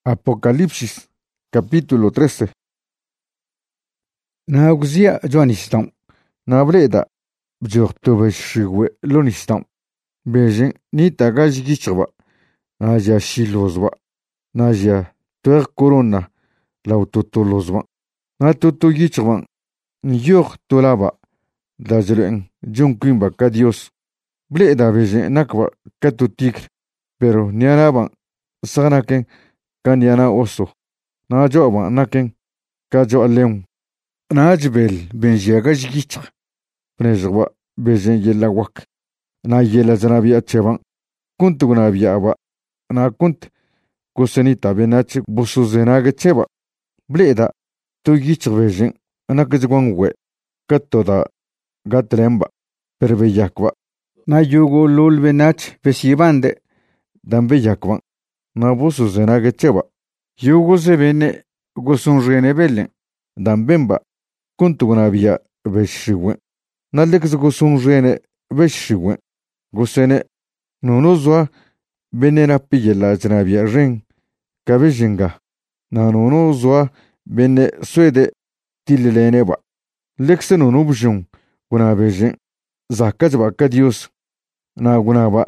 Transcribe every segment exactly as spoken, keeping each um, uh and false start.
Apocalipsis, capítulo trece. Naugzia Joanistan, Nabreda, Bjortobeshwe Lonistan, Bejin, Nita Gajigichwa, Naja Shilozwa, Naja Ter Corona, Lautotolozwa, Natutogichwan, Nyor Tolaba, Dajren, Junquimba Cadios, Bleda Bejin Nakwa, Catutic, pero Nianaban, Sanaken, Kanyana oso, na joba naken, kajo aleum, na jbel benjiaga jigicha, pnezwa bejen yela wak, na yela zanabia chevan, kunt gunabia aba, na kunt kusenita benach busuzenaga cheba, bleda, tu gich bejen, anakizwan we, katoda gatlemba, perbeyakwa, na yugo lul benach besibande, dambeyakwan. Na busuzenaga cheba, yugo se bene gosunrene belen, dambemba, kuntugunabia beshiwen, nalex gosunrene beshiwen, gosene, nonozwa benena piyela janabia ren, kabejinga, nanonozwa bene suede tileneba, lexenonubjun, gunabejen, zakajba kadios, na gunaba,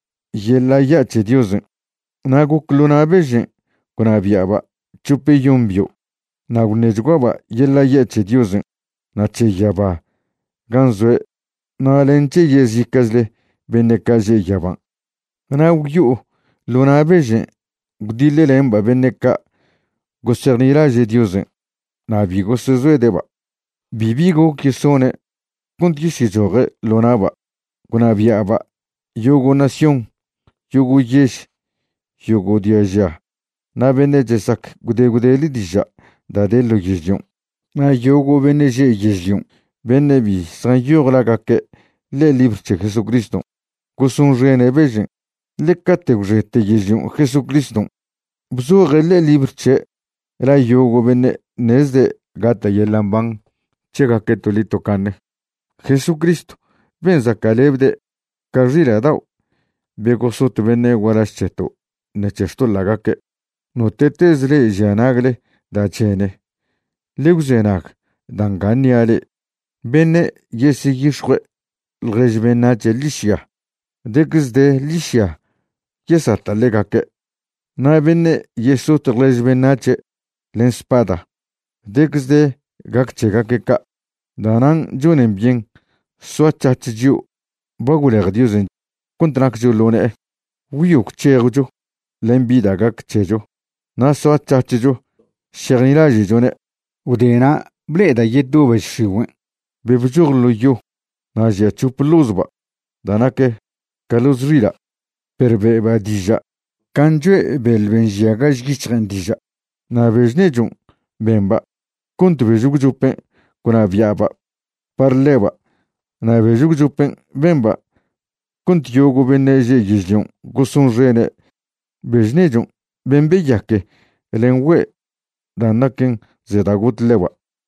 yela yache diosen. Nagukluna bejen, kunabiaba, chupe yumbio, nagunejguaba, yella yeche diosen, nache yaba, ganzwe, nalenche yezikazle, benekaje yaban. Naugyu, luna bejen, gdile lemba beneka, goserniraje diosen, nabigo sezwe deba, bibigo kisone, kuntishijore lunaba, kunabiaba, yogo nación, yogo yesh, Yogo diaja, na bene jesak gude gude lidija, da de logision. Na yogo bene je yegion, bene bi san yor la gake, le libre che Jesucristo. Kusun jene bejen, le kate uje te yegion Jesucristo. Bzore le libre che, la yogo bene nezde gata yelambang, che gake tolito kane. Jesucristo, ben zakalebde, carrira dao, bego sot bene guarascheto. Nechesto lagake, no tetezle janagle da chene. Legzenag, danganiale, bene yesigishwe, lrejbenache lishia, degzde lishia, yesata legake, na bene yesot lrejbenache, l'enspada, degzde gakche gakeka, danan junen bien, soit chachiju, baguler diosen, contractio lone, wiyuk cherujo. Lembida gak chejo, na so chachijo, chernila jijone, udena, bleda yedu beshiwen, bebjur lo yo, na jia chupluzba, danake, kaluzrila, perbe badija, kanjwe belbenjia gajgichren dija, na vejnejon, bemba, kunt bejugjupen, kuna viaba, parleba, na bejugjupen, bemba, kunt yogo beneje gijon, gusun rene, Bejnejon, bembeyake, elenwe, danaken zedagut lewa.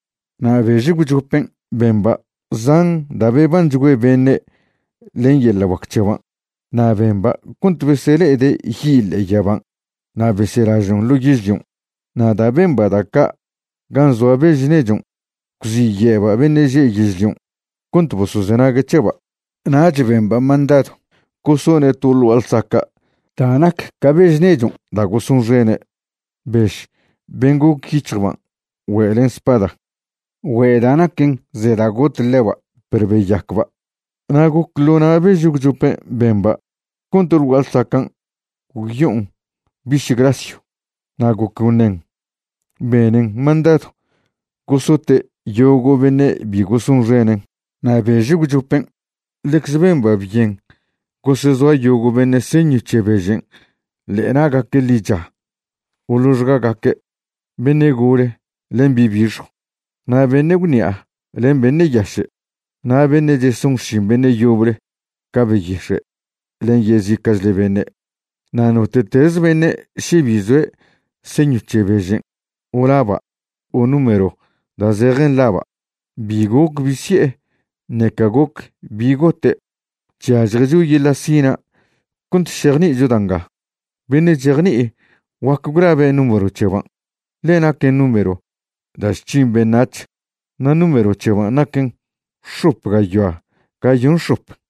Na vejigujupen, bemba, zan da bebanjwe bene, lenye lawakchewan. Na bemba, kunt vesele de hile yaban. Na veserajon logijon. Na da bemba daka, ganzo bejnejon, kuzi yeba beneje gijon. Kunt bosuzenaga cheba. Na bemba mandato, kusone tulu alsaka. Tanak kabejnejon da gosunrene besh bengu kichwan welen spada wedanaken zedagot lewa perbeyakba nagu klona bejugjupe bemba kuntur walsakan ugyun bishigracio nagu kunen benen mandato gosote yogo bene bigosunrene na bejugjupen lex bemba bien Gosezwa yogo bene senyu chebejen, lena gake lija, uluzga gake, bene gore, len bibijo, na bene gunia, len bene yashe, na bene jesung shim bene yobre, kabe yishe, len yezikas le bene, na no tetez bene shibizwe, senyu chebejen, ulaba, o numero, da zeren laba, bigok bisye, nekagok bigote, Jajreju yela sina, kunt cherni judanga. Bene jerni, Wakgrabe número cheban. Lena que número. Dashchin benach. Na número cheban naken. Shup gayoa. Gayun shup.